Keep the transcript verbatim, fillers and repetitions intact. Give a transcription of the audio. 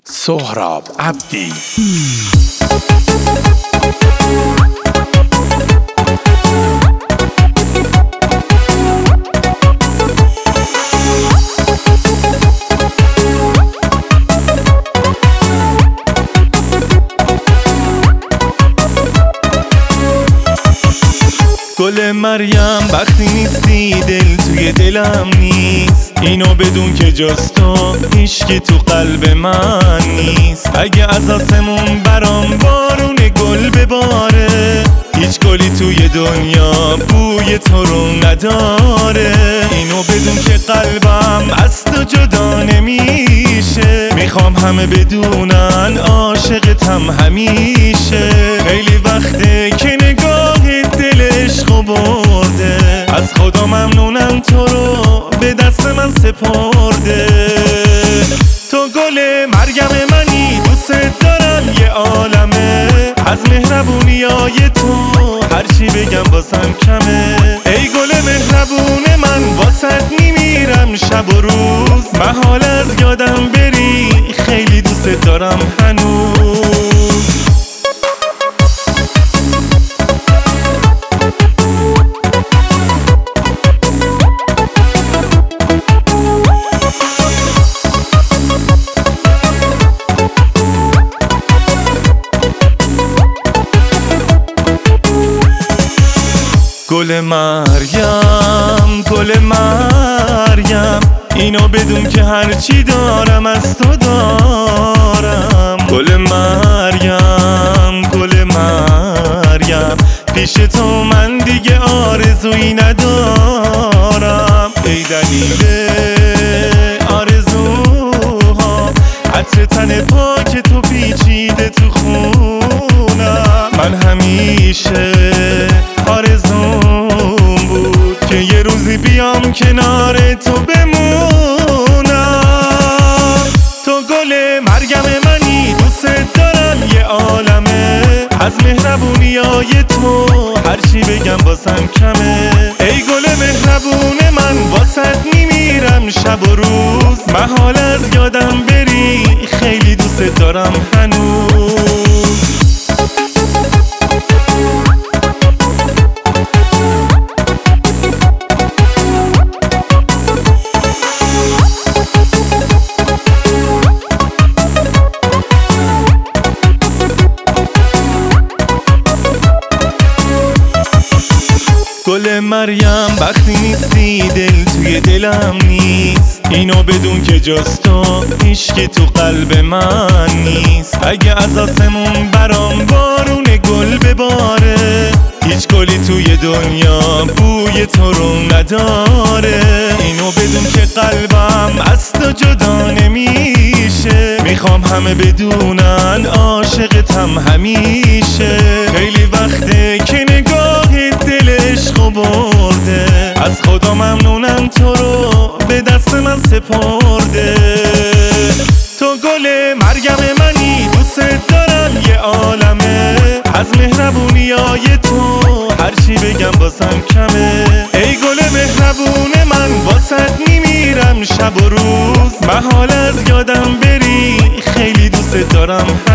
سهراب عبدی. گل مریم وقتی نیستی دل توی دلم نیست، اینو بدون که جز تو هیچکی تو قلب من نیست. اگه از آسمون برام بارون گل بباره، هیچ گلی توی دنیا بوی تو رو نداره. اینو بدون که قلبم از تو جدا نمیشه، میخوام همه بدونن عاشقتم همیشه. خیلی وقته که نگاه دل عشقو برده، از خدا ممنونم تو رو به دست من سپرده. تو گل مریم منی، دوست دارم یه عالمه، از مهربونیای تو هرچی بگم باسم کمه. ای گل مهربون من، واسط میمیرم شب و روز، محال از یادم بری، خیلی دوست دارم هنوز. گل مریم، گل مریم، اینو بدون که هرچی دارم از تو دارم. گل مریم، گل مریم، پیش تو من دیگه آرزویی ندارم. ای دلیل آرزوها، عطر تن پاک تو پیچیده تو خونم. من همیشه آرزوم بود که یه روزی بیام کنار تو بمونم. تو گل مریم منی، دوست دارم یه عالمه، از مهربونیای تو هرچی بگم باسم کمه. ای گل مهربون من، واسط میمیرم شب و روز، محال از یادم بری، خیلی دوست دارم هنوز. گل مریم وقتی نیستی دل توی دلم نیست، اینو بدون که جز تو هیچکی تو قلب من نیست. اگه از آسمون برام بارون گل بباره، هیچ گلی توی دنیا بوی تو رو نداره. اینو بدون که قلبم از تو جدا نمیشه، میخوام همه بدونن عاشقتم همیشه. خیلی وقته که نگاه دل عشقو برده، از خدا ممنونم تو رو به دست من سپرده. تو گل مریم منی، دوست دارم یه عالمه، از مهربونیای تو هرچی بگم باسم کمه. ای گل مهربون من، واسط میمیرم شب و روز، محال از یادم بری، خیلی دوست دارم.